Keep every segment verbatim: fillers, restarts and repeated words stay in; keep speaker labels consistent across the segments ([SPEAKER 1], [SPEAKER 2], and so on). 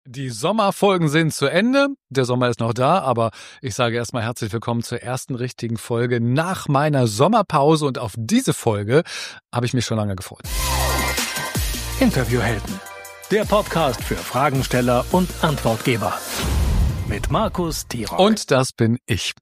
[SPEAKER 1] Die Sommerfolgen sind zu Ende. Der Sommer ist noch da, aber ich sage erstmal herzlich willkommen zur ersten richtigen Folge nach meiner Sommerpause. Und auf diese Folge habe ich mich schon lange gefreut.
[SPEAKER 2] Interviewhelden, der Podcast für Fragensteller und Antwortgeber. Mit Markus Tirock.
[SPEAKER 1] Und das bin ich.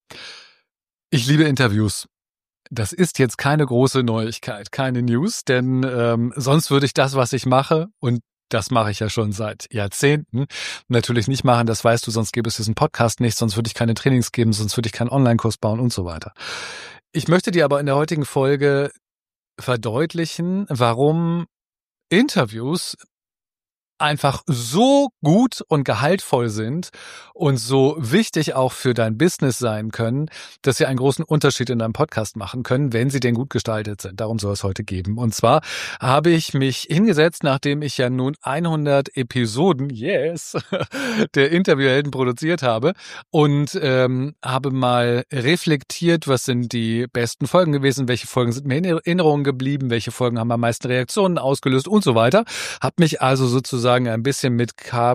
[SPEAKER 1] Ich liebe Interviews. Das ist jetzt keine große Neuigkeit, keine News, denn ähm, sonst würde ich das, was ich mache, und das mache ich ja schon seit Jahrzehnten, natürlich nicht machen, das weißt du, sonst gäbe es diesen Podcast nicht, sonst würde ich keine Trainings geben, sonst würde ich keinen Online-Kurs bauen und so weiter. Ich möchte dir aber in der heutigen Folge verdeutlichen, warum Interviews einfach so gut und gehaltvoll sind und so wichtig auch für dein Business sein können, dass sie einen großen Unterschied in deinem Podcast machen können, wenn sie denn gut gestaltet sind. Darum soll es heute geben. Und zwar habe ich mich hingesetzt, nachdem ich ja nun hundert Episoden, yes, der Interviewhelden produziert habe und ähm, habe mal reflektiert, was sind die besten Folgen gewesen, welche Folgen sind mir in Erinnerung geblieben, welche Folgen haben am meisten Reaktionen ausgelöst und so weiter. Habe mich also sozusagen ein bisschen mit K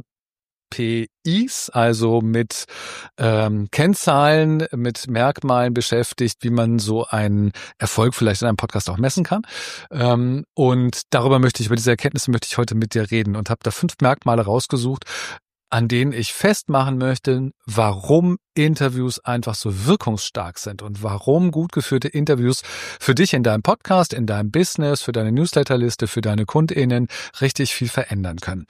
[SPEAKER 1] P Is, also mit ähm, Kennzahlen, mit Merkmalen beschäftigt, wie man so einen Erfolg vielleicht in einem Podcast auch messen kann. Ähm, und darüber möchte ich, über diese Erkenntnisse möchte ich heute mit dir reden und habe da fünf Merkmale rausgesucht, an denen ich festmachen möchte, warum Interviews einfach so wirkungsstark sind und warum gut geführte Interviews für dich in deinem Podcast, in deinem Business, für deine Newsletterliste, für deine KundInnen richtig viel verändern können.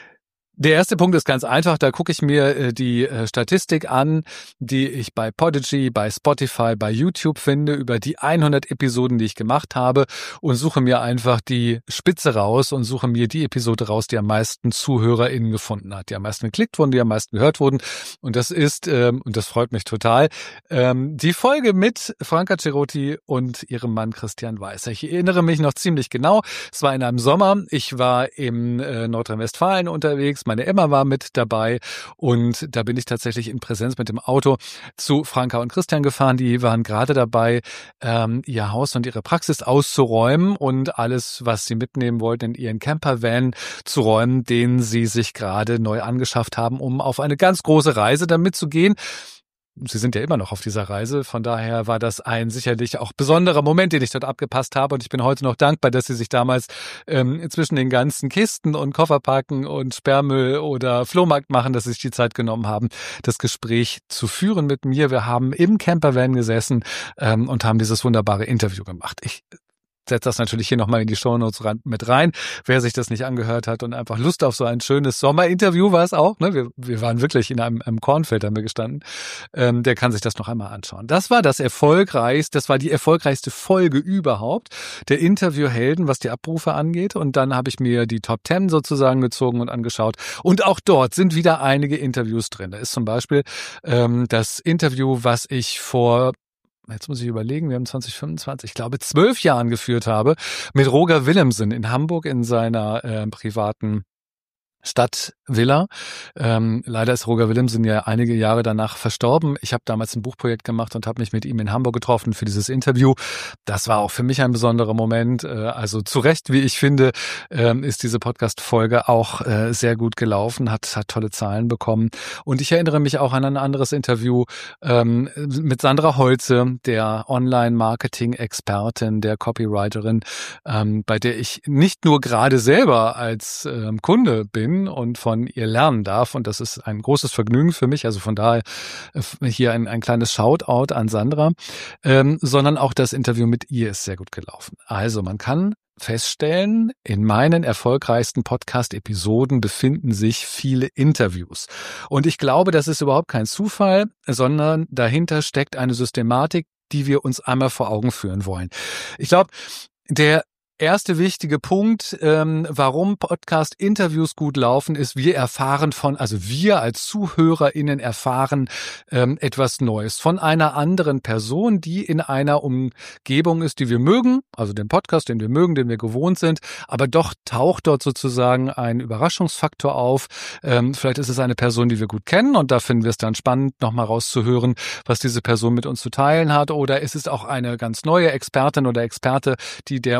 [SPEAKER 1] Der erste Punkt ist ganz einfach, da gucke ich mir die Statistik an, die ich bei Podigy, bei Spotify, bei YouTube finde, über die hundert Episoden, die ich gemacht habe, und suche mir einfach die Spitze raus und suche mir die Episode raus, die am meisten ZuhörerInnen gefunden hat, die am meisten geklickt wurden, die am meisten gehört wurden. Und das ist, ähm, und das freut mich total, ähm, die Folge mit Franca Cerotti und ihrem Mann Christian Weißer. Ich erinnere mich noch ziemlich genau, es war in einem Sommer, ich war im äh, Nordrhein-Westfalen unterwegs, meine Emma war mit dabei und da bin ich tatsächlich in Präsenz mit dem Auto zu Franka und Christian gefahren. Die waren gerade dabei, ähm, ihr Haus und ihre Praxis auszuräumen und alles, was sie mitnehmen wollten, in ihren Campervan zu räumen, den sie sich gerade neu angeschafft haben, um auf eine ganz große Reise damit zu gehen. Sie sind ja immer noch auf dieser Reise, von daher war das ein sicherlich auch besonderer Moment, den ich dort abgepasst habe, und ich bin heute noch dankbar, dass sie sich damals ähm, zwischen den ganzen Kisten und Kofferpacken und Sperrmüll oder Flohmarkt machen, dass sie sich die Zeit genommen haben, das Gespräch zu führen mit mir. Wir haben im Campervan gesessen ähm, und haben dieses wunderbare Interview gemacht. Ich setze das natürlich hier nochmal in die Shownotes mit rein, wer sich das nicht angehört hat und einfach Lust auf so ein schönes Sommerinterview war es auch. Ne? Wir, wir waren wirklich in einem, einem Kornfeld, haben wir gestanden. Ähm, der kann sich das noch einmal anschauen. Das war das erfolgreichste, das war die erfolgreichste Folge überhaupt der Interviewhelden, was die Abrufe angeht. Und dann habe ich mir die Top Ten sozusagen gezogen und angeschaut. Und auch dort sind wieder einige Interviews drin. Da ist zum Beispiel ähm, das Interview, was ich vor jetzt muss ich überlegen, wir haben zwanzig fünfundzwanzig, ich glaube zwölf Jahren geführt habe, mit Roger Willemsen in Hamburg in seiner äh, privaten Stadtvilla. Ähm, leider ist Roger Willemsen ja einige Jahre danach verstorben. Ich habe damals ein Buchprojekt gemacht und habe mich mit ihm in Hamburg getroffen für dieses Interview. Das war auch für mich ein besonderer Moment. Äh, also zu Recht, wie ich finde, ähm, ist diese Podcast-Folge auch äh, sehr gut gelaufen, hat, hat tolle Zahlen bekommen. Und ich erinnere mich auch an ein anderes Interview ähm, mit Sandra Holze, der Online-Marketing-Expertin, der Copywriterin, ähm, bei der ich nicht nur gerade selber als ähm, Kunde bin und von ihr lernen darf. Und das ist ein großes Vergnügen für mich. Also von daher hier ein, ein kleines Shoutout an Sandra, ähm, sondern auch das Interview mit ihr ist sehr gut gelaufen. Also man kann feststellen, in meinen erfolgreichsten Podcast-Episoden befinden sich viele Interviews. Und ich glaube, das ist überhaupt kein Zufall, sondern dahinter steckt eine Systematik, die wir uns einmal vor Augen führen wollen. Ich glaube, der erste wichtige Punkt, ähm, warum Podcast-Interviews gut laufen, ist, wir erfahren von, also wir als ZuhörerInnen erfahren ähm, etwas Neues von einer anderen Person, die in einer Umgebung ist, die wir mögen, also den Podcast, den wir mögen, den wir gewohnt sind, aber doch taucht dort sozusagen ein Überraschungsfaktor auf. Ähm, vielleicht ist es eine Person, die wir gut kennen und da finden wir es dann spannend, nochmal rauszuhören, was diese Person mit uns zu teilen hat, oder ist es auch eine ganz neue Expertin oder Experte, die der uns vorgestellt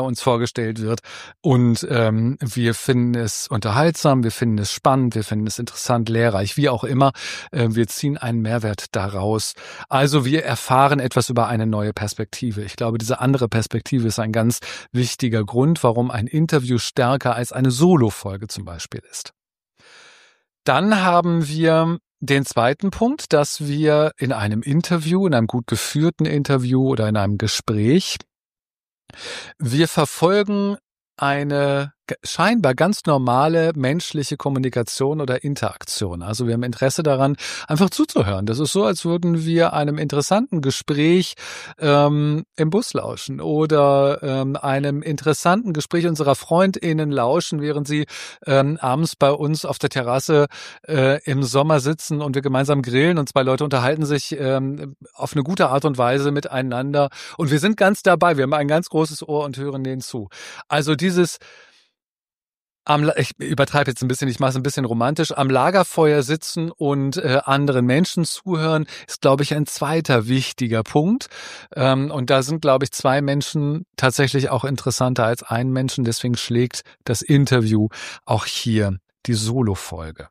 [SPEAKER 1] vorgestellt wird. Und ähm, wir finden es unterhaltsam, wir finden es spannend, wir finden es interessant, lehrreich, wie auch immer. Äh, wir ziehen einen Mehrwert daraus. Also wir erfahren etwas über eine neue Perspektive. Ich glaube, diese andere Perspektive ist ein ganz wichtiger Grund, warum ein Interview stärker als eine Solo-Folge zum Beispiel ist. Dann haben wir den zweiten Punkt, dass wir in einem Interview, in einem gut geführten Interview oder in einem Gespräch, wir verfolgen eine scheinbar ganz normale menschliche Kommunikation oder Interaktion. Also wir haben Interesse daran, einfach zuzuhören. Das ist so, als würden wir einem interessanten Gespräch ähm, im Bus lauschen oder ähm, einem interessanten Gespräch unserer FreundInnen lauschen, während sie ähm, abends bei uns auf der Terrasse äh, im Sommer sitzen und wir gemeinsam grillen und zwei Leute unterhalten sich ähm, auf eine gute Art und Weise miteinander und wir sind ganz dabei. Wir haben ein ganz großes Ohr und hören denen zu. Also dieses Am, ich übertreibe jetzt ein bisschen, ich mache es ein bisschen romantisch, am Lagerfeuer sitzen und äh, anderen Menschen zuhören, ist, glaube ich, ein zweiter wichtiger Punkt. Ähm, und da sind, glaube ich, zwei Menschen tatsächlich auch interessanter als ein Menschen. Deswegen schlägt das Interview auch hier die Solo-Folge.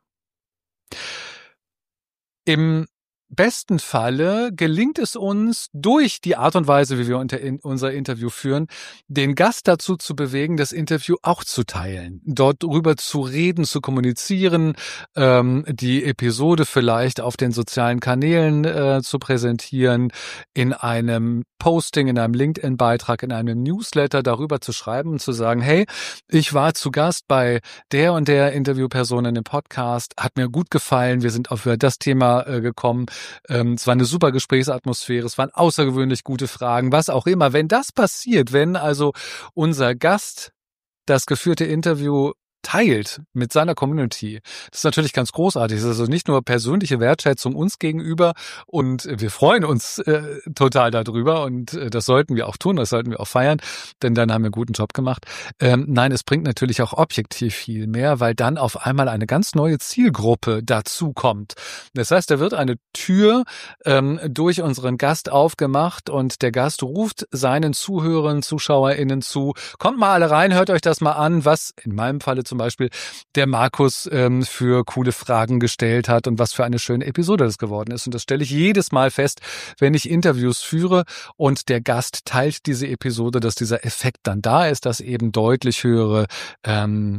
[SPEAKER 1] Im besten Falle gelingt es uns durch die Art und Weise, wie wir unser Interview führen, den Gast dazu zu bewegen, das Interview auch zu teilen, dort drüber zu reden, zu kommunizieren, ähm, die Episode vielleicht auf den sozialen Kanälen äh, zu präsentieren, in einem Posting, in einem LinkedIn-Beitrag, in einem Newsletter darüber zu schreiben und zu sagen, hey, ich war zu Gast bei der und der Interviewperson in dem Podcast, hat mir gut gefallen, wir sind auf das Thema äh, gekommen. Ähm, es war eine super Gesprächsatmosphäre, es waren außergewöhnlich gute Fragen, was auch immer. Wenn das passiert, wenn also unser Gast das geführte Interview teilt mit seiner Community, das ist natürlich ganz großartig. Das ist also nicht nur persönliche Wertschätzung uns gegenüber und wir freuen uns äh, total darüber und äh, das sollten wir auch tun, das sollten wir auch feiern, denn dann haben wir einen guten Job gemacht. Ähm, nein, es bringt natürlich auch objektiv viel mehr, weil dann auf einmal eine ganz neue Zielgruppe dazu kommt. Das heißt, da wird eine Tür ähm, durch unseren Gast aufgemacht und der Gast ruft seinen Zuhörern, ZuschauerInnen zu, kommt mal alle rein, hört euch das mal an, was in meinem Falle zum Beispiel der Markus ähm, für coole Fragen gestellt hat und was für eine schöne Episode das geworden ist. Und das stelle ich jedes Mal fest, wenn ich Interviews führe und der Gast teilt diese Episode, dass dieser Effekt dann da ist, dass eben deutlich höhere ähm,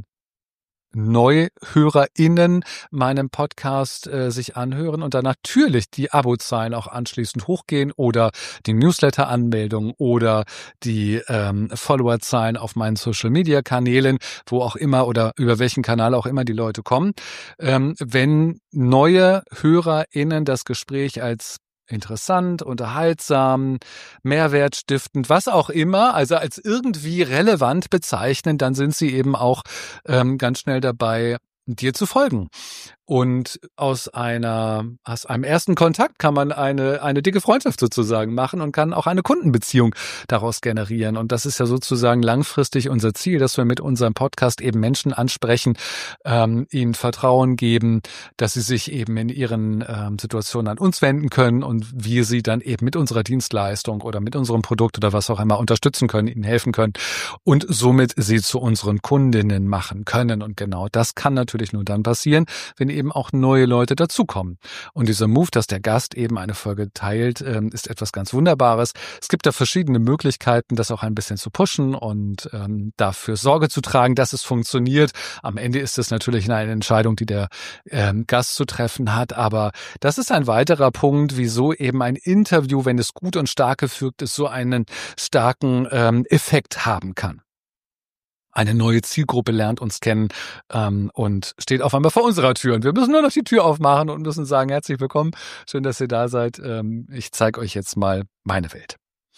[SPEAKER 1] NeuhörerInnen meinem Podcast äh, sich anhören und dann natürlich die Abozahlen auch anschließend hochgehen oder die Newsletter-Anmeldungen oder die ähm, Followerzahlen auf meinen Social-Media-Kanälen, wo auch immer oder über welchen Kanal auch immer die Leute kommen. Ähm, wenn neue HörerInnen das Gespräch als interessant, unterhaltsam, mehrwertstiftend, was auch immer, also als irgendwie relevant bezeichnen, dann sind sie eben auch ähm, ganz schnell dabei, dir zu folgen. Und aus einer, aus einem ersten Kontakt kann man eine, eine dicke Freundschaft sozusagen machen und kann auch eine Kundenbeziehung daraus generieren. Und das ist ja sozusagen langfristig unser Ziel, dass wir mit unserem Podcast eben Menschen ansprechen, ähm, ihnen Vertrauen geben, dass sie sich eben in ihren ähm, Situationen an uns wenden können und wir sie dann eben mit unserer Dienstleistung oder mit unserem Produkt oder was auch immer unterstützen können, ihnen helfen können und somit sie zu unseren Kundinnen machen können. Und genau das kann natürlich nur dann passieren, wenn eben auch neue Leute dazukommen. Und dieser Move, dass der Gast eben eine Folge teilt, ist etwas ganz Wunderbares. Es gibt da verschiedene Möglichkeiten, das auch ein bisschen zu pushen und ähm, dafür Sorge zu tragen, dass es funktioniert. Am Ende ist es natürlich eine Entscheidung, die der ähm, Gast zu treffen hat, aber das ist ein weiterer Punkt, wieso eben ein Interview, wenn es gut und stark gefügt ist, so einen starken ähm, Effekt haben kann. Eine neue Zielgruppe lernt uns kennen ähm, und steht auf einmal vor unserer Tür. Und wir müssen nur noch die Tür aufmachen und müssen sagen, herzlich willkommen, schön, dass ihr da seid. Ähm, ich zeige euch jetzt mal meine Welt.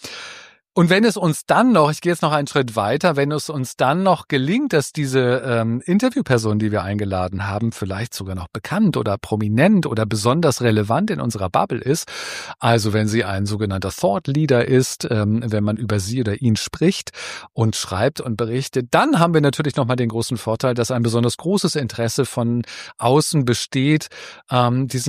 [SPEAKER 1] Und wenn es uns dann noch, ich gehe jetzt noch einen Schritt weiter, wenn es uns dann noch gelingt, dass diese ähm, Interviewperson, die wir eingeladen haben, vielleicht sogar noch bekannt oder prominent oder besonders relevant in unserer Bubble ist, also wenn sie ein sogenannter Thought Leader ist, ähm, wenn man über sie oder ihn spricht und schreibt und berichtet, dann haben wir natürlich nochmal den großen Vorteil, dass ein besonders großes Interesse von außen besteht, ähm, diesen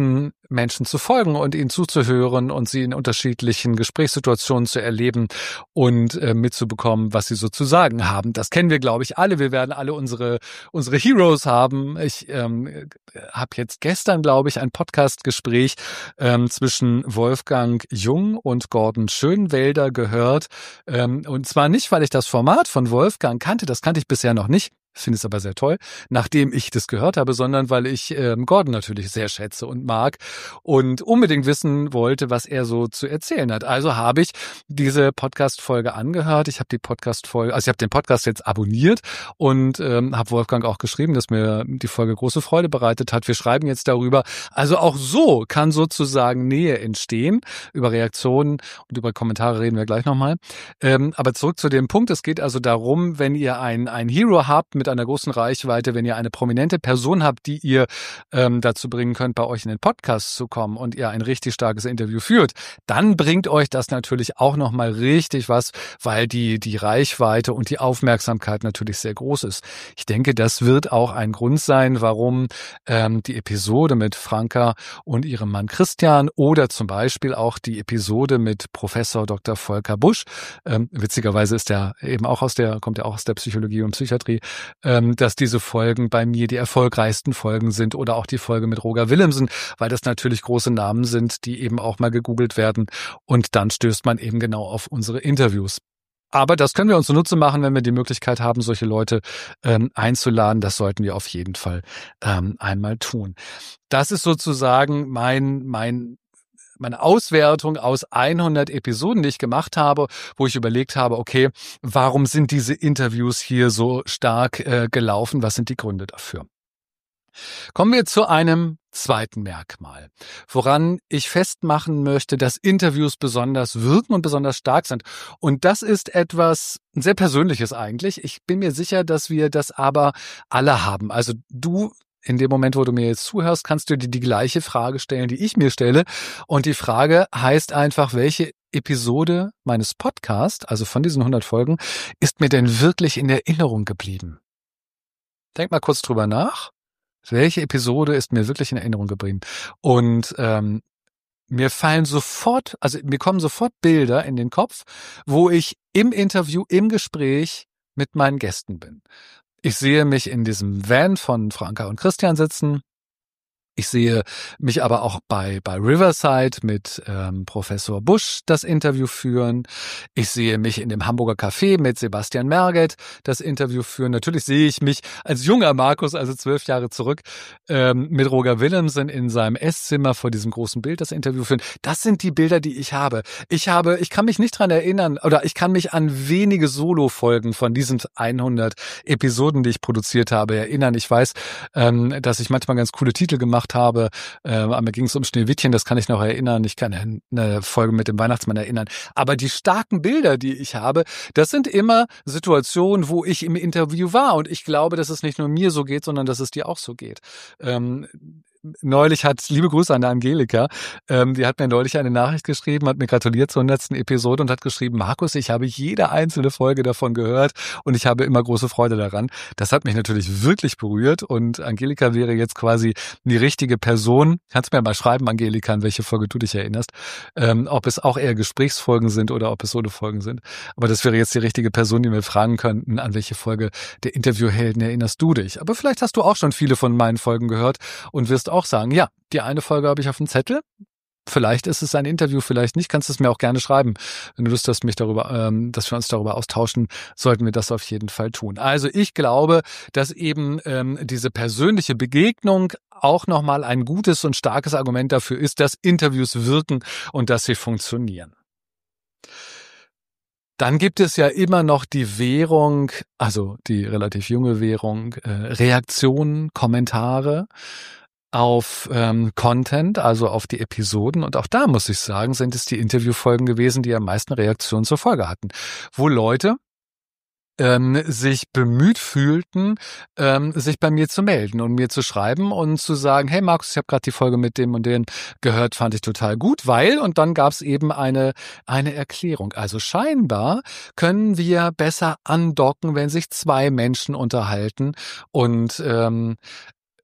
[SPEAKER 1] Menschen zu folgen und ihnen zuzuhören und sie in unterschiedlichen Gesprächssituationen zu erleben und äh, mitzubekommen, was sie so zu sagen haben. Das kennen wir, glaube ich, alle. Wir werden alle unsere unsere Heroes haben. Ich ähm, habe jetzt gestern, glaube ich, ein Podcast-Gespräch ähm, zwischen Wolfgang Jung und Gordon Schönwelder gehört. Ähm, und zwar nicht, weil ich das Format von Wolfgang kannte, das kannte ich bisher noch nicht. Finde es aber sehr toll, nachdem ich das gehört habe, sondern weil ich ähm, Gordon natürlich sehr schätze und mag und unbedingt wissen wollte, was er so zu erzählen hat. Also habe ich diese Podcast-Folge angehört. Ich habe die Podcast-Folge, also ich habe den Podcast jetzt abonniert und ähm, habe Wolfgang auch geschrieben, dass mir die Folge große Freude bereitet hat. Wir schreiben jetzt darüber. Also auch so kann sozusagen Nähe entstehen. Über Reaktionen und über Kommentare reden wir gleich nochmal. Ähm, aber zurück zu dem Punkt. Es geht also darum, wenn ihr ein, ein Hero habt, mit einer großen Reichweite, wenn ihr eine prominente Person habt, die ihr ähm, dazu bringen könnt, bei euch in den Podcast zu kommen und ihr ein richtig starkes Interview führt, dann bringt euch das natürlich auch nochmal richtig was, weil die, die Reichweite und die Aufmerksamkeit natürlich sehr groß ist. Ich denke, das wird auch ein Grund sein, warum ähm, die Episode mit Franka und ihrem Mann Christian oder zum Beispiel auch die Episode mit Professor Doktor Volker Busch, ähm, witzigerweise ist der eben auch aus der, kommt er auch aus der Psychologie und Psychiatrie, dass diese Folgen bei mir die erfolgreichsten Folgen sind oder auch die Folge mit Roger Willemsen, weil das natürlich große Namen sind, die eben auch mal gegoogelt werden und dann stößt man eben genau auf unsere Interviews. Aber das können wir uns zunutze machen, wenn wir die Möglichkeit haben, solche Leute ähm, einzuladen. Das sollten wir auf jeden Fall ähm, einmal tun. Das ist sozusagen mein mein meine Auswertung aus hundert Episoden, die ich gemacht habe, wo ich überlegt habe, okay, warum sind diese Interviews hier so stark äh, gelaufen? Was sind die Gründe dafür? Kommen wir zu einem zweiten Merkmal, woran ich festmachen möchte, dass Interviews besonders wirken und besonders stark sind. Und das ist etwas sehr Persönliches eigentlich. Ich bin mir sicher, dass wir das aber alle haben. Also du in dem Moment, wo du mir jetzt zuhörst, kannst du dir die gleiche Frage stellen, die ich mir stelle. Und die Frage heißt einfach, welche Episode meines Podcasts, also von diesen hundert Folgen, ist mir denn wirklich in Erinnerung geblieben? Denk mal kurz drüber nach. Welche Episode ist mir wirklich in Erinnerung geblieben? Und ähm, mir fallen sofort, also mir kommen sofort Bilder in den Kopf, wo ich im Interview, im Gespräch mit meinen Gästen bin. Ich sehe mich in diesem Van von Franka und Christian sitzen. Ich sehe mich aber auch bei bei Riverside mit ähm, Professor Busch das Interview führen. Ich sehe mich in dem Hamburger Café mit Sebastian Merget das Interview führen. Natürlich sehe ich mich als junger Markus, also zwölf Jahre zurück, ähm, mit Roger Willemsen in seinem Esszimmer vor diesem großen Bild das Interview führen. Das sind die Bilder, die ich habe. Ich habe, ich kann mich nicht dran erinnern oder ich kann mich an wenige Solo-Folgen von diesen hundert Episoden, die ich produziert habe, erinnern. Ich weiß, ähm, dass ich manchmal ganz coole Titel gemacht habe. Äh, mir ging es um Schneewittchen, das kann ich noch erinnern. Ich kann eine Folge mit dem Weihnachtsmann erinnern. Aber die starken Bilder, die ich habe, das sind immer Situationen, wo ich im Interview war. Und ich glaube, dass es nicht nur mir so geht, sondern dass es dir auch so geht. Ähm, Neulich hat, liebe Grüße an der Angelika, ähm, die hat mir neulich eine Nachricht geschrieben, hat mir gratuliert zur hundertsten Episode und hat geschrieben, Markus, ich habe jede einzelne Folge davon gehört und ich habe immer große Freude daran. Das hat mich natürlich wirklich berührt und Angelika wäre jetzt quasi die richtige Person. Kannst mir mal schreiben, Angelika, an welche Folge du dich erinnerst, ähm, ob es auch eher Gesprächsfolgen sind oder ob es Solo-Folgen sind. Aber das wäre jetzt die richtige Person, die mir fragen könnten, an welche Folge der Interviewhelden erinnerst du dich. Aber vielleicht hast du auch schon viele von meinen Folgen gehört und wirst auch sagen, ja, die eine Folge habe ich auf dem Zettel. Vielleicht ist es ein Interview, vielleicht nicht. Kannst du es mir auch gerne schreiben. Wenn du Lust hast, mich darüber, ähm, dass wir uns darüber austauschen, sollten wir das auf jeden Fall tun. Also ich glaube, dass eben ähm, diese persönliche Begegnung auch nochmal ein gutes und starkes Argument dafür ist, dass Interviews wirken und dass sie funktionieren. Dann gibt es ja immer noch die Währung, also die relativ junge Währung, äh, Reaktionen, Kommentare auf ähm, Content, also auf die Episoden. Und auch da muss ich sagen, sind es die Interviewfolgen gewesen, die am meisten Reaktionen zur Folge hatten. Wo Leute ähm, sich bemüht fühlten, ähm, sich bei mir zu melden und mir zu schreiben und zu sagen, hey Markus, ich habe gerade die Folge mit dem und dem gehört, fand ich total gut, weil, und dann gab es eben eine eine Erklärung. Also scheinbar können wir besser andocken, wenn sich zwei Menschen unterhalten und ähm,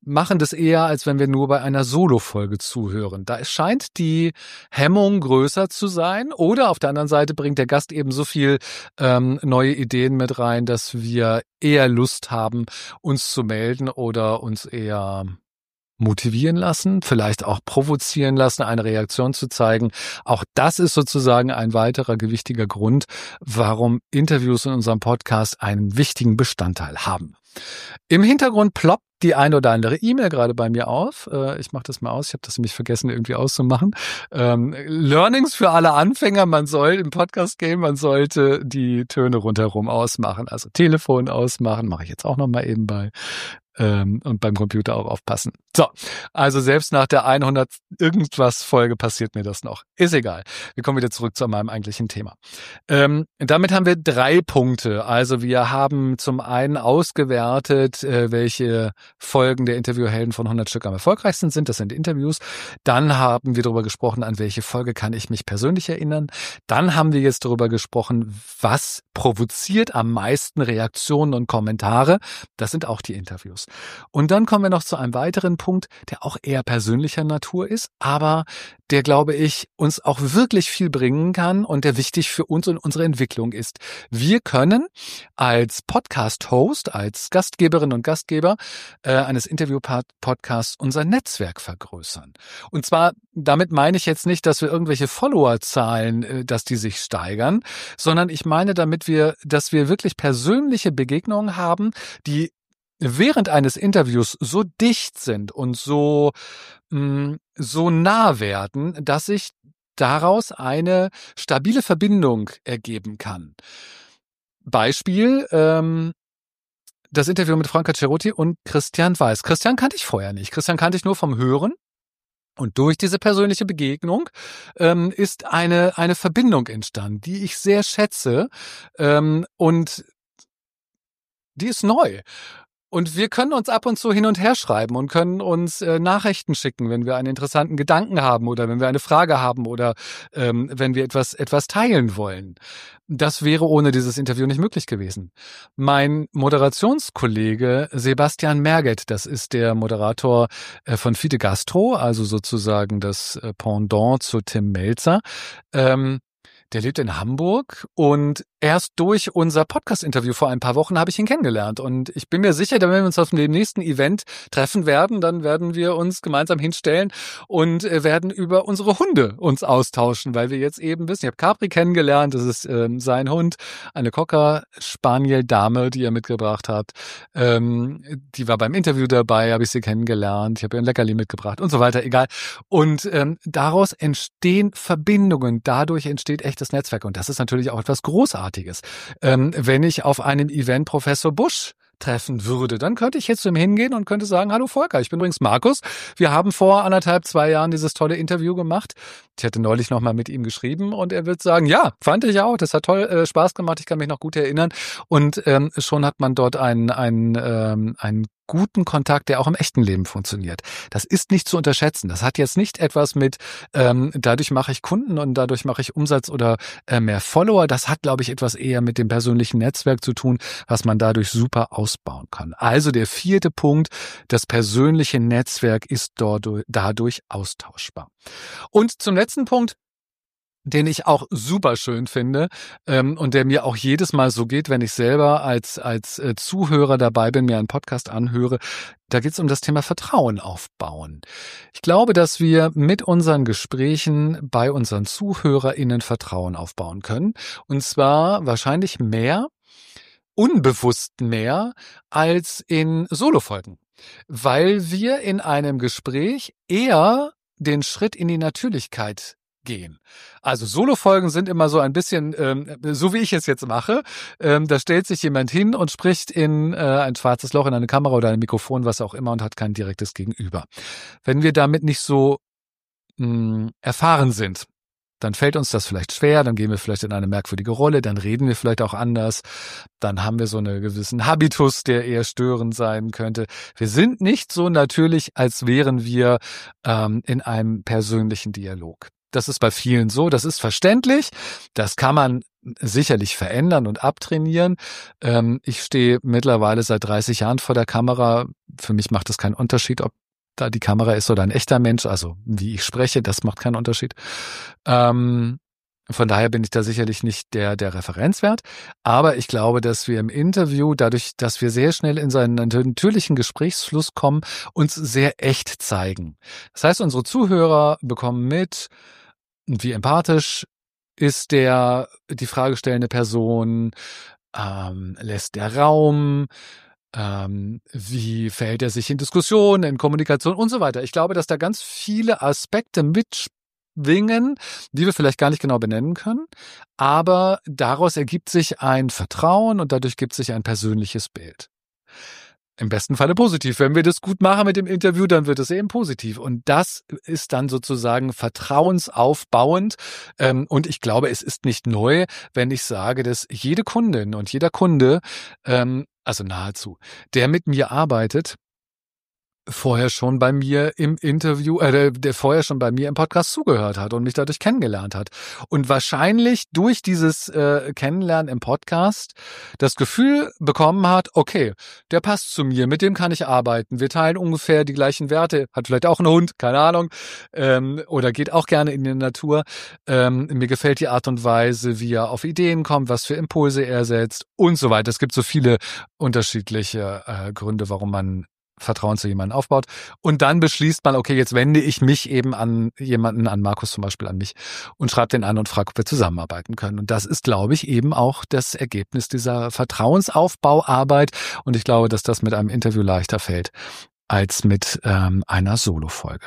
[SPEAKER 1] machen das eher, als wenn wir nur bei einer Solo-Folge zuhören. Da scheint die Hemmung größer zu sein. Oder auf der anderen Seite bringt der Gast eben so viel ähm, neue Ideen mit rein, dass wir eher Lust haben, uns zu melden oder uns eher motivieren lassen, vielleicht auch provozieren lassen, eine Reaktion zu zeigen. Auch das ist sozusagen ein weiterer gewichtiger Grund, warum Interviews in unserem Podcast einen wichtigen Bestandteil haben. Im Hintergrund ploppt die ein oder andere E-Mail gerade bei mir auf. Ich mache das mal aus. Ich habe das nämlich vergessen, irgendwie auszumachen. Ähm, Learnings für alle Anfänger. Man soll im Podcast-Game, man sollte die Töne rundherum ausmachen. Also Telefon ausmachen, mache ich jetzt auch nochmal eben bei. Ähm, und beim Computer auch aufpassen. So, also selbst nach der hundert irgendwas Folge passiert mir das noch. Ist egal. Wir kommen wieder zurück zu meinem eigentlichen Thema. Ähm, damit haben wir drei Punkte. Also wir haben zum einen ausgewertet, äh, welche Folgen der Interviewhelden von hundert Stück am erfolgreichsten sind. Das sind Interviews. Dann haben wir darüber gesprochen, an welche Folge kann ich mich persönlich erinnern. Dann haben wir jetzt darüber gesprochen, was provoziert am meisten Reaktionen und Kommentare. Das sind auch die Interviews. Und dann kommen wir noch zu einem weiteren Punkt, der auch eher persönlicher Natur ist, aber der, glaube ich, uns auch wirklich viel bringen kann und der wichtig für uns und unsere Entwicklung ist. Wir können als Podcast-Host, als Gastgeberin und Gastgeber äh, eines Interview-Podcasts unser Netzwerk vergrößern. Und zwar, damit meine ich jetzt nicht, dass wir irgendwelche Followerzahlen, äh, dass die sich steigern, sondern ich meine damit wir, dass wir wirklich persönliche Begegnungen haben, die während eines Interviews so dicht sind und so mh, so nah werden, dass sich daraus eine stabile Verbindung ergeben kann. Beispiel, ähm, das Interview mit Franca Cerutti und Christian Weiß. Christian kannte ich vorher nicht. Christian kannte ich nur vom Hören. Und durch diese persönliche Begegnung ähm, ist eine eine Verbindung entstanden, die ich sehr schätze, ähm, und die ist neu. Und wir können uns ab und zu hin und her schreiben und können uns äh, Nachrichten schicken, wenn wir einen interessanten Gedanken haben oder wenn wir eine Frage haben oder ähm, wenn wir etwas etwas teilen wollen. Das wäre ohne dieses Interview nicht möglich gewesen. Mein Moderationskollege Sebastian Merget, das ist der Moderator äh, von Fide Gastro, also sozusagen das äh, Pendant zu Tim Melzer, ähm, der lebt in Hamburg und erst durch unser Podcast-Interview vor ein paar Wochen habe ich ihn kennengelernt. Und ich bin mir sicher, wenn wir uns auf dem nächsten Event treffen werden, dann werden wir uns gemeinsam hinstellen und werden über unsere Hunde uns austauschen, weil wir jetzt eben wissen, ich habe Capri kennengelernt, das ist ähm, sein Hund, eine Cocker Spaniel Dame, die er mitgebracht hat. Ähm, die war beim Interview dabei, habe ich sie kennengelernt, ich habe ihr ein Leckerli mitgebracht und so weiter, egal. Und ähm, daraus entstehen Verbindungen, dadurch entsteht echtes Netzwerk und das ist natürlich auch etwas Großartiges. Ähm, wenn ich auf einem Event Professor Busch treffen würde, dann könnte ich jetzt zu ihm hingehen und könnte sagen, hallo Volker, ich bin übrigens Markus. Wir haben vor anderthalb, zwei Jahren dieses tolle Interview gemacht. Ich hatte neulich nochmal mit ihm geschrieben und er wird sagen, ja, fand ich auch, das hat toll äh, Spaß gemacht, ich kann mich noch gut erinnern. Und ähm, schon hat man dort einen, einen, ähm, einen guten Kontakt, der auch im echten Leben funktioniert. Das ist nicht zu unterschätzen. Das hat jetzt nicht etwas mit, ähm, dadurch mache ich Kunden und dadurch mache ich Umsatz oder äh, mehr Follower. Das hat, glaube ich, etwas eher mit dem persönlichen Netzwerk zu tun, was man dadurch super ausbauen kann. Also der vierte Punkt, das persönliche Netzwerk ist dort, dadurch austauschbar. Und zum letzten Punkt, den ich auch super schön finde ähm, und der mir auch jedes Mal so geht, wenn ich selber als als äh, Zuhörer dabei bin, mir einen Podcast anhöre. Da geht es um das Thema Vertrauen aufbauen. Ich glaube, dass wir mit unseren Gesprächen bei unseren ZuhörerInnen Vertrauen aufbauen können. Und zwar wahrscheinlich mehr, unbewusst mehr, als in Solofolgen. Weil wir in einem Gespräch eher den Schritt in die Natürlichkeit gehen. Also Solofolgen sind immer so ein bisschen, ähm, so wie ich es jetzt mache, ähm, da stellt sich jemand hin und spricht in äh, ein schwarzes Loch, in eine Kamera oder ein Mikrofon, was auch immer und hat kein direktes Gegenüber. Wenn wir damit nicht so mh, erfahren sind, dann fällt uns das vielleicht schwer, dann gehen wir vielleicht in eine merkwürdige Rolle, dann reden wir vielleicht auch anders, dann haben wir so einen gewissen Habitus, der eher störend sein könnte. Wir sind nicht so natürlich, als wären wir ähm, in einem persönlichen Dialog. Das ist bei vielen so, das ist verständlich, das kann man sicherlich verändern und abtrainieren. Ähm, ich stehe mittlerweile seit dreißig Jahren vor der Kamera, für mich macht es keinen Unterschied, ob da die Kamera ist oder ein echter Mensch, also wie ich spreche, das macht keinen Unterschied. Ähm, von daher bin ich da sicherlich nicht der, der Referenzwert, aber ich glaube, dass wir im Interview, dadurch, dass wir sehr schnell in seinen natürlichen Gesprächsfluss kommen, uns sehr echt zeigen. Das heißt, unsere Zuhörer bekommen mit, wie empathisch ist der, die fragestellende Person, ähm, lässt der Raum, ähm, wie verhält er sich in Diskussionen, in Kommunikation und so weiter. Ich glaube, dass da ganz viele Aspekte mitschwingen, die wir vielleicht gar nicht genau benennen können, aber daraus ergibt sich ein Vertrauen und dadurch gibt sich ein persönliches Bild. Im besten Falle positiv. Wenn wir das gut machen mit dem Interview, dann wird es eben positiv. Und das ist dann sozusagen vertrauensaufbauend. Und ich glaube, es ist nicht neu, wenn ich sage, dass jede Kundin und jeder Kunde, also nahezu, der mit mir arbeitet, vorher schon bei mir im Interview, äh, der, der vorher schon bei mir im Podcast zugehört hat und mich dadurch kennengelernt hat. Und wahrscheinlich durch dieses äh, Kennenlernen im Podcast das Gefühl bekommen hat, okay, der passt zu mir, mit dem kann ich arbeiten. Wir teilen ungefähr die gleichen Werte, hat vielleicht auch einen Hund, keine Ahnung, ähm, oder geht auch gerne in die Natur. Ähm, mir gefällt die Art und Weise, wie er auf Ideen kommt, was für Impulse er setzt und so weiter. Es gibt so viele unterschiedliche äh, Gründe, warum man Vertrauen zu jemandem aufbaut. Und dann beschließt man, okay, jetzt wende ich mich eben an jemanden, an Markus zum Beispiel, an mich und schreibe den an und frage, ob wir zusammenarbeiten können. Und das ist, glaube ich, eben auch das Ergebnis dieser Vertrauensaufbauarbeit. Und ich glaube, dass das mit einem Interview leichter fällt als mit ähm, einer Solo-Folge.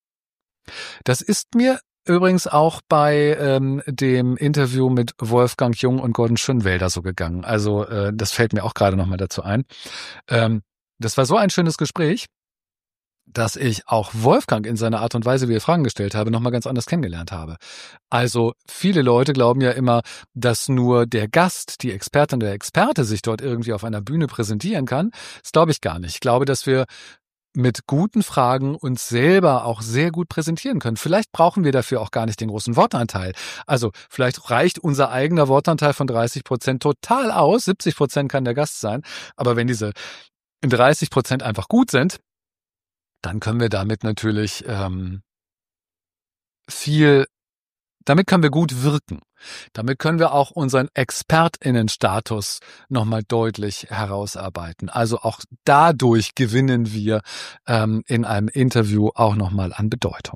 [SPEAKER 1] Das ist mir übrigens auch bei ähm, dem Interview mit Wolfgang Jung und Gordon Schönwelder so gegangen. Also äh, das fällt mir auch gerade nochmal dazu ein. Ähm, Das war so ein schönes Gespräch, dass ich auch Wolfgang in seiner Art und Weise, wie er Fragen gestellt habe, nochmal ganz anders kennengelernt habe. Also viele Leute glauben ja immer, dass nur der Gast, die Expertin, der Experte sich dort irgendwie auf einer Bühne präsentieren kann. Das glaube ich gar nicht. Ich glaube, dass wir mit guten Fragen uns selber auch sehr gut präsentieren können. Vielleicht brauchen wir dafür auch gar nicht den großen Wortanteil. Also vielleicht reicht unser eigener Wortanteil von dreißig Prozent total aus. siebzig Prozent kann der Gast sein. Aber wenn diese dreißig Prozent einfach gut sind, dann können wir damit natürlich ähm, viel, damit können wir gut wirken. Damit können wir auch unseren ExpertInnen-Status nochmal deutlich herausarbeiten. Also auch dadurch gewinnen wir ähm, in einem Interview auch nochmal an Bedeutung.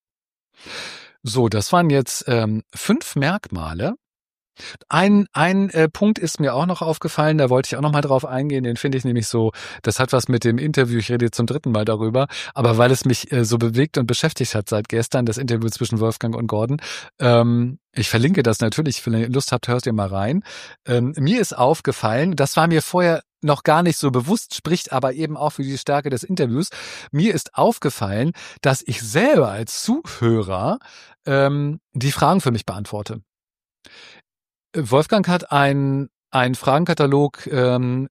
[SPEAKER 1] So, das waren jetzt ähm, fünf Merkmale. Ein, ein äh, Punkt ist mir auch noch aufgefallen, da wollte ich auch noch mal drauf eingehen, den finde ich nämlich so, das hat was mit dem Interview, ich rede jetzt zum dritten Mal darüber, aber weil es mich äh, so bewegt und beschäftigt hat seit gestern, das Interview zwischen Wolfgang und Gordon, ähm, ich verlinke das natürlich, wenn ihr Lust habt, hört ihr mal rein. Ähm, mir ist aufgefallen, das war mir vorher noch gar nicht so bewusst, spricht aber eben auch für die Stärke des Interviews, mir ist aufgefallen, dass ich selber als Zuhörer ähm, die Fragen für mich beantworte. Wolfgang hat einen, einen Fragenkatalog ähm,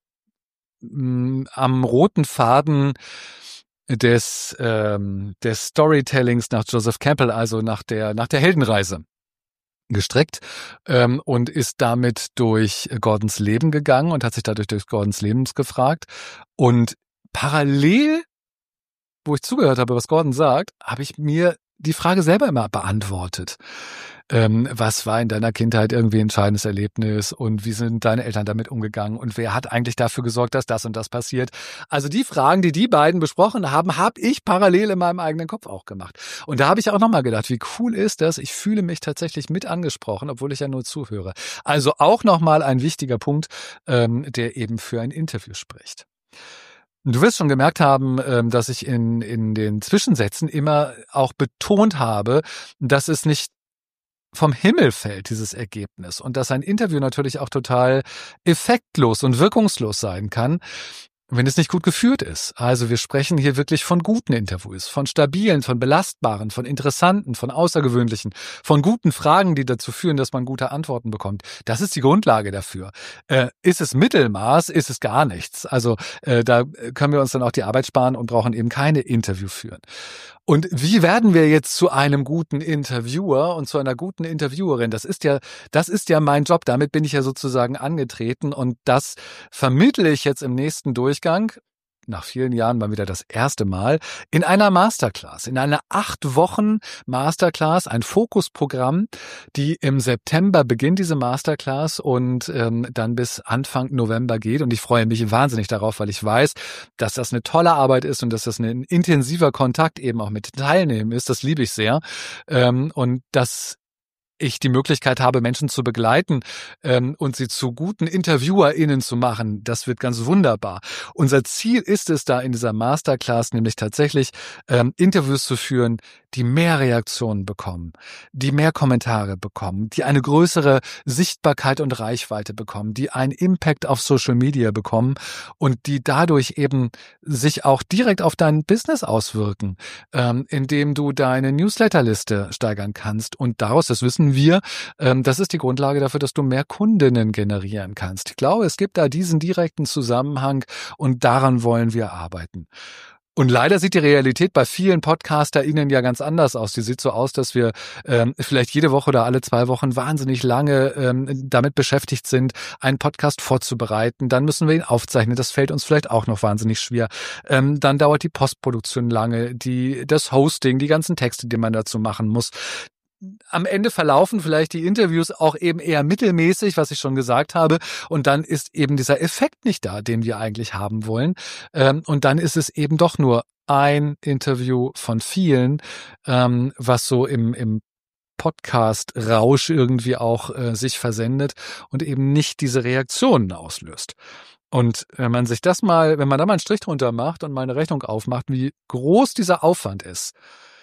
[SPEAKER 1] am roten Faden des, ähm, des Storytellings nach Joseph Campbell, also nach der, nach der Heldenreise gestreckt ähm, und ist damit durch Gordons Leben gegangen und hat sich dadurch durch Gordons Leben gefragt. Und parallel, wo ich zugehört habe, was Gordon sagt, habe ich mir die Frage selber immer beantwortet. Ähm, was war in deiner Kindheit irgendwie ein entscheidendes Erlebnis und wie sind deine Eltern damit umgegangen und wer hat eigentlich dafür gesorgt, dass das und das passiert? Also die Fragen, die die beiden besprochen haben, habe ich parallel in meinem eigenen Kopf auch gemacht. Und da habe ich auch nochmal gedacht, wie cool ist das? Ich fühle mich tatsächlich mit angesprochen, obwohl ich ja nur zuhöre. Also auch nochmal ein wichtiger Punkt, ähm, der eben für ein Interview spricht. Du wirst schon gemerkt haben, dass ich in, in den Zwischensätzen immer auch betont habe, dass es nicht vom Himmel fällt, dieses Ergebnis. Und dass ein Interview natürlich auch total effektlos und wirkungslos sein kann, wenn es nicht gut geführt ist. Also wir sprechen hier wirklich von guten Interviews, von stabilen, von belastbaren, von interessanten, von außergewöhnlichen, von guten Fragen, die dazu führen, dass man gute Antworten bekommt. Das ist die Grundlage dafür. Äh, ist es Mittelmaß, ist es gar nichts. Also äh, da können wir uns dann auch die Arbeit sparen und brauchen eben keine Interview führen. Und wie werden wir jetzt zu einem guten Interviewer und zu einer guten Interviewerin? Das ist ja, das ist ja mein Job. Damit bin ich ja sozusagen angetreten und das vermittle ich jetzt im nächsten Durchgang. nach vielen Jahren mal wieder das erste Mal in einer Masterclass, in einer acht Wochen Masterclass, ein Fokusprogramm, die im September beginnt, diese Masterclass, und ähm, dann bis Anfang November geht. Und ich freue mich wahnsinnig darauf, weil ich weiß, dass das eine tolle Arbeit ist und dass das ein intensiver Kontakt eben auch mit Teilnehmen ist. Das liebe ich sehr. Ähm, und das ich die Möglichkeit habe, Menschen zu begleiten ähm, und sie zu guten InterviewerInnen zu machen. Das wird ganz wunderbar. Unser Ziel ist es da in dieser Masterclass nämlich tatsächlich ähm, Interviews zu führen, die mehr Reaktionen bekommen, die mehr Kommentare bekommen, die eine größere Sichtbarkeit und Reichweite bekommen, die einen Impact auf Social Media bekommen und die dadurch eben sich auch direkt auf dein Business auswirken, ähm, indem du deine Newsletterliste steigern kannst. Und daraus, das wissen wir, ähm, das ist die Grundlage dafür, dass du mehr Kundinnen generieren kannst. Ich glaube, es gibt da diesen direkten Zusammenhang und daran wollen wir arbeiten. Und leider sieht die Realität bei vielen PodcasterInnen ja ganz anders aus. Die sieht so aus, dass wir ähm, vielleicht jede Woche oder alle zwei Wochen wahnsinnig lange ähm, damit beschäftigt sind, einen Podcast vorzubereiten. Dann müssen wir ihn aufzeichnen. Das fällt uns vielleicht auch noch wahnsinnig schwer. Ähm, dann dauert die Postproduktion lange, die das Hosting, die ganzen Texte, die man dazu machen muss. Am Ende verlaufen vielleicht die Interviews auch eben eher mittelmäßig, was ich schon gesagt habe. Und dann ist eben dieser Effekt nicht da, den wir eigentlich haben wollen. Und dann ist es eben doch nur ein Interview von vielen, was so im, im Podcast-Rausch irgendwie auch äh, sich versendet und eben nicht diese Reaktionen auslöst. Und wenn man sich das mal, wenn man da mal einen Strich drunter macht und mal eine Rechnung aufmacht, wie groß dieser Aufwand ist,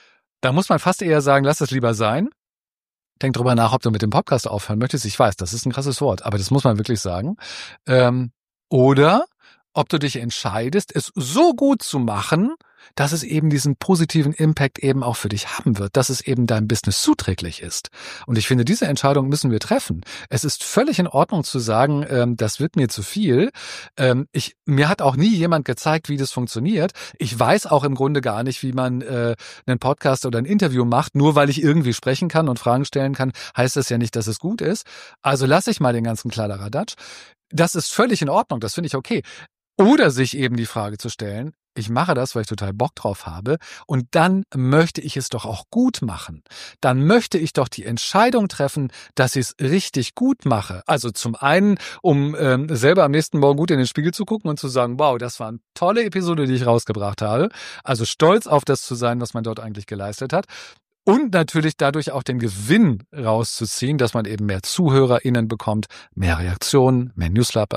[SPEAKER 1] da muss man fast eher sagen, lass es lieber sein. Denk drüber nach, ob du mit dem Podcast aufhören möchtest. Ich weiß, das ist ein krasses Wort, aber das muss man wirklich sagen. Ähm, oder ob du dich entscheidest, es so gut zu machen, dass es eben diesen positiven Impact eben auch für dich haben wird, dass es eben deinem Business zuträglich ist. Und ich finde, diese Entscheidung müssen wir treffen. Es ist völlig in Ordnung zu sagen, ähm, das wird mir zu viel. Ähm, ich, mir hat auch nie jemand gezeigt, wie das funktioniert. Ich weiß auch im Grunde gar nicht, wie man äh, einen Podcast oder ein Interview macht. Nur weil ich irgendwie sprechen kann und Fragen stellen kann, heißt das ja nicht, dass es gut ist. Also lasse ich mal den ganzen Kladderadatsch. Das ist völlig in Ordnung, das finde ich okay. Oder sich eben die Frage zu stellen, ich mache das, weil ich total Bock drauf habe, und dann möchte ich es doch auch gut machen. Dann möchte ich doch die Entscheidung treffen, dass ich es richtig gut mache. Also zum einen, um ähm, selber am nächsten Morgen gut in den Spiegel zu gucken und zu sagen, wow, das war eine tolle Episode, die ich rausgebracht habe. Also stolz auf das zu sein, was man dort eigentlich geleistet hat. Und natürlich dadurch auch den Gewinn rauszuziehen, dass man eben mehr ZuhörerInnen bekommt, mehr Reaktionen, mehr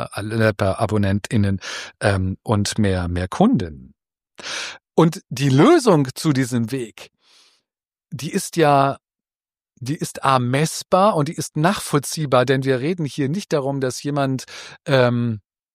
[SPEAKER 1] Newsletter-AbonnentInnen ähm, und mehr, mehr Kunden. Und die Lösung zu diesem Weg, die ist ja, die ist A, messbar und die ist nachvollziehbar, denn wir reden hier nicht darum, dass jemand ähm,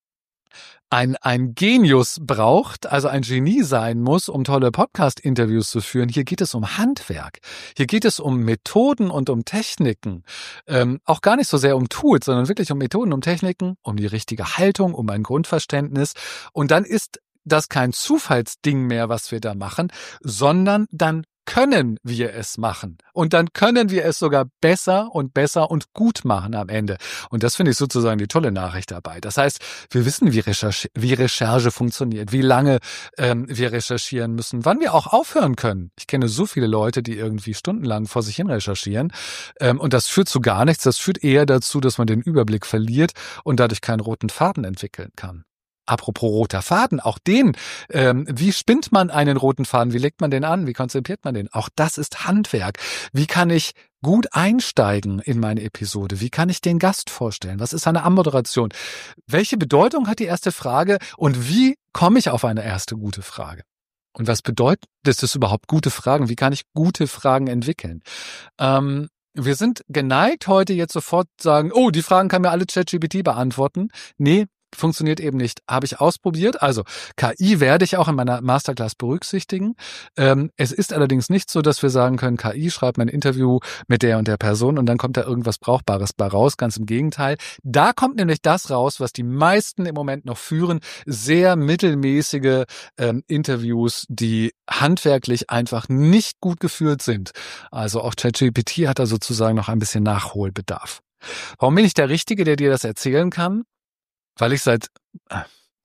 [SPEAKER 1] ein, ein Genius braucht, also ein Genie sein muss, um tolle Podcast-Interviews zu führen. Hier geht es um Handwerk. Hier geht es um Methoden und um Techniken. Ähm, auch gar nicht so sehr um Tools, sondern wirklich um Methoden, um Techniken, um die richtige Haltung, um ein Grundverständnis. Und dann ist das kein Zufallsding mehr, was wir da machen, sondern dann können wir es machen. Und dann können wir es sogar besser und besser und gut machen am Ende. Und das finde ich sozusagen die tolle Nachricht dabei. Das heißt, wir wissen, wie Recherche, wie Recherche funktioniert, wie lange ähm, wir recherchieren müssen, wann wir auch aufhören können. Ich kenne so viele Leute, die irgendwie stundenlang vor sich hin recherchieren. Ähm, und das führt zu gar nichts. Das führt eher dazu, dass man den Überblick verliert und dadurch keinen roten Faden entwickeln kann. Apropos roter Faden, auch den, ähm, wie spinnt man einen roten Faden, wie legt man den an, wie konzipiert man den? Auch das ist Handwerk. Wie kann ich gut einsteigen in meine Episode? Wie kann ich den Gast vorstellen? Was ist eine Anmoderation? Welche Bedeutung hat die erste Frage und wie komme ich auf eine erste gute Frage? Und was bedeutet es überhaupt, gute Fragen? Wie kann ich gute Fragen entwickeln? Ähm, wir sind geneigt, heute jetzt sofort sagen, oh, die Fragen kann mir alle ChatGPT beantworten. Nee, funktioniert eben nicht. Habe ich ausprobiert. Also K I werde ich auch in meiner Masterclass berücksichtigen. Ähm, es ist allerdings nicht so, dass wir sagen können, K I schreibt mein Interview mit der und der Person und dann kommt da irgendwas Brauchbares bei raus. Ganz im Gegenteil. Da kommt nämlich das raus, was die meisten im Moment noch führen. Sehr mittelmäßige ähm, Interviews, die handwerklich einfach nicht gut geführt sind. Also auch ChatGPT hat da sozusagen noch ein bisschen Nachholbedarf. Warum bin ich der Richtige, der dir das erzählen kann? Weil ich seit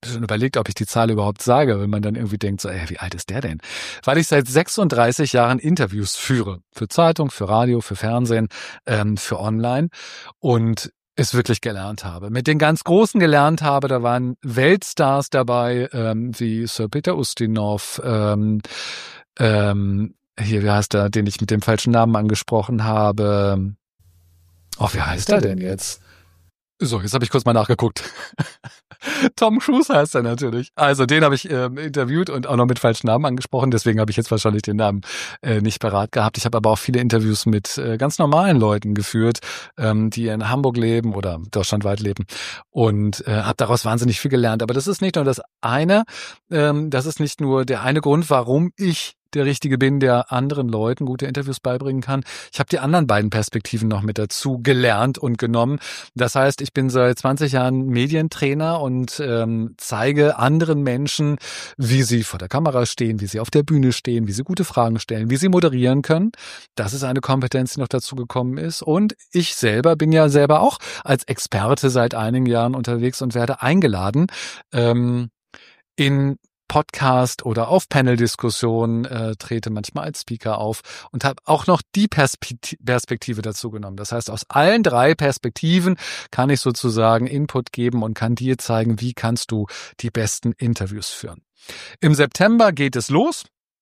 [SPEAKER 1] schon überlegt, ob ich die Zahl überhaupt sage, wenn man dann irgendwie denkt, so, ey, wie alt ist der denn? Weil ich seit sechsunddreißig Jahren Interviews führe. Für Zeitung, für Radio, für Fernsehen, ähm, für Online. Und es wirklich gelernt habe. Mit den ganz Großen gelernt habe, da waren Weltstars dabei, ähm, wie Sir Peter Ustinov, ähm, ähm, hier, wie heißt er, den ich mit dem falschen Namen angesprochen habe. Oh, wie heißt er denn jetzt? So, jetzt habe ich kurz mal nachgeguckt. Tom Cruise heißt er natürlich. Also den habe ich ähm, interviewt und auch noch mit falschen Namen angesprochen. Deswegen habe ich jetzt wahrscheinlich den Namen äh, nicht parat gehabt. Ich habe aber auch viele Interviews mit äh, ganz normalen Leuten geführt, ähm, die in Hamburg leben oder deutschlandweit leben. Und äh, habe daraus wahnsinnig viel gelernt. Aber das ist nicht nur das eine. Ähm, das ist nicht nur der eine Grund, warum ich der Richtige bin, der anderen Leuten gute Interviews beibringen kann. Ich habe die anderen beiden Perspektiven noch mit dazu gelernt und genommen. Das heißt, ich bin seit zwanzig Jahren Medientrainer und ähm, zeige anderen Menschen, wie sie vor der Kamera stehen, wie sie auf der Bühne stehen, wie sie gute Fragen stellen, wie sie moderieren können. Das ist eine Kompetenz, die noch dazu gekommen ist. Und ich selber bin ja selber auch als Experte seit einigen Jahren unterwegs und werde eingeladen, ähm, in Podcast oder auf Panel-Diskussionen, äh, trete manchmal als Speaker auf und habe auch noch die Perspektive, Perspektive dazu genommen. Das heißt, aus allen drei Perspektiven kann ich sozusagen Input geben und kann dir zeigen, wie kannst du die besten Interviews führen. Im September geht es los.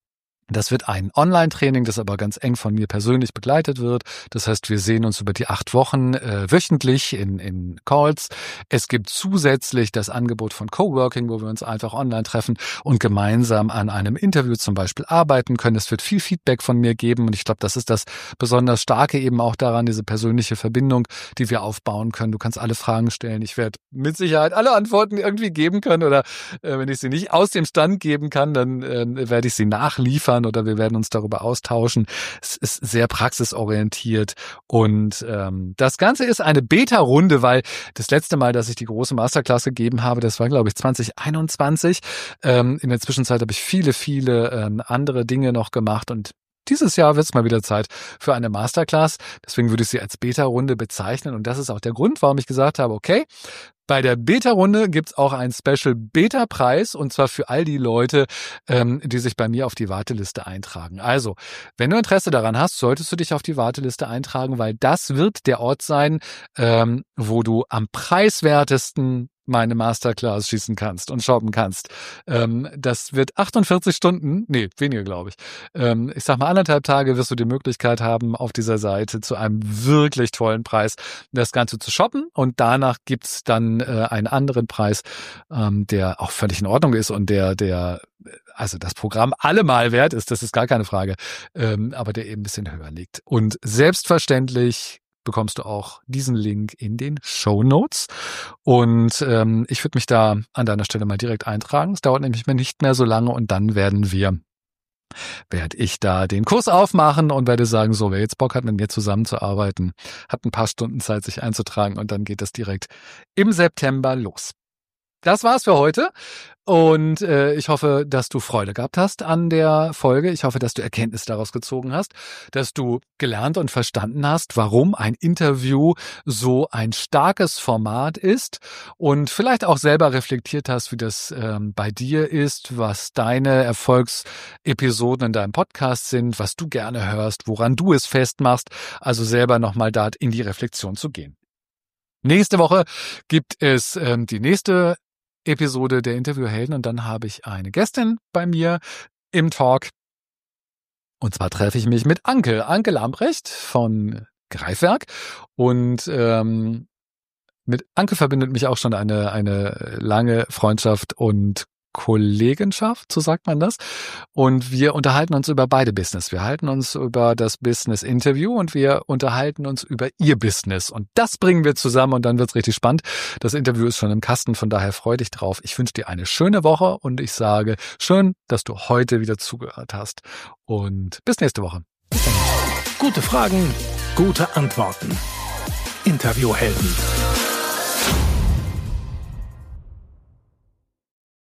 [SPEAKER 1] Das wird ein Online-Training, das aber ganz eng von mir persönlich begleitet wird. Das heißt, wir sehen uns über die acht Wochen äh, wöchentlich in, in Calls. Es gibt zusätzlich das Angebot von Coworking, wo wir uns einfach online treffen und gemeinsam an einem Interview zum Beispiel arbeiten können. Es wird viel Feedback von mir geben und ich glaube, das ist das besonders Starke eben auch daran, diese persönliche Verbindung, die wir aufbauen können. Du kannst alle Fragen stellen. Ich werde mit Sicherheit alle Antworten irgendwie geben können oder äh, wenn ich sie nicht aus dem Stand geben kann, dann äh, werde ich sie nachliefern oder wir werden uns darüber austauschen. Es ist sehr praxisorientiert und ähm, das Ganze ist eine Beta-Runde, weil das letzte Mal, dass ich die große Masterclass gegeben habe, das war, glaube ich, zwanzig einundzwanzig. Ähm, in der Zwischenzeit habe ich viele, viele ähm, andere Dinge noch gemacht und dieses Jahr wird es mal wieder Zeit für eine Masterclass. Deswegen würde ich sie als Beta-Runde bezeichnen und das ist auch der Grund, warum ich gesagt habe, okay, bei der Beta-Runde gibt's auch einen Special-Beta-Preis und zwar für all die Leute, ähm, die sich bei mir auf die Warteliste eintragen. Also, wenn du Interesse daran hast, solltest du dich auf die Warteliste eintragen, weil das wird der Ort sein, ähm, wo du am preiswertesten meine Masterclass schießen kannst und shoppen kannst. Ähm, das wird achtundvierzig Stunden, nee, weniger glaube ich. Ähm, ich sag mal anderthalb Tage wirst du die Möglichkeit haben, auf dieser Seite zu einem wirklich tollen Preis das Ganze zu shoppen und danach gibt's dann äh, einen anderen Preis, ähm, der auch völlig in Ordnung ist und der, der also das Programm allemal wert ist, das ist gar keine Frage, ähm, aber der eben ein bisschen höher liegt. Und selbstverständlich bekommst du auch diesen Link in den Shownotes. Und ähm, ich würde mich da an deiner Stelle mal direkt eintragen. Es dauert nämlich nicht mehr so lange und dann werden wir, werde ich da den Kurs aufmachen und werde sagen, so, wer jetzt Bock hat, mit mir zusammenzuarbeiten, hat ein paar Stunden Zeit, sich einzutragen und dann geht das direkt im September los. Das war's für heute und äh, ich hoffe, dass du Freude gehabt hast an der Folge. Ich hoffe, dass du Erkenntnisse daraus gezogen hast, dass du gelernt und verstanden hast, warum ein Interview so ein starkes Format ist und vielleicht auch selber reflektiert hast, wie das ähm, bei dir ist, was deine Erfolgsepisoden in deinem Podcast sind, was du gerne hörst, woran du es festmachst, also selber nochmal da in die Reflexion zu gehen. Nächste Woche gibt es ähm, die nächste Episode der Interviewhelden und dann habe ich eine Gästin bei mir im Talk. Und zwar treffe ich mich mit Anke, Anke Lambrecht von Greifwerk. Und ähm, mit Anke verbindet mich auch schon eine, eine lange Freundschaft und Kollegenschaft, so sagt man das. Und wir unterhalten uns über beide Business. Wir halten uns über das Business-Interview und wir unterhalten uns über ihr Business. Und das bringen wir zusammen und dann wird's richtig spannend. Das Interview ist schon im Kasten, von daher freu dich drauf. Ich wünsche dir eine schöne Woche und ich sage, schön, dass du heute wieder zugehört hast. Und bis nächste Woche.
[SPEAKER 2] Gute Fragen, gute Antworten. Interviewhelden.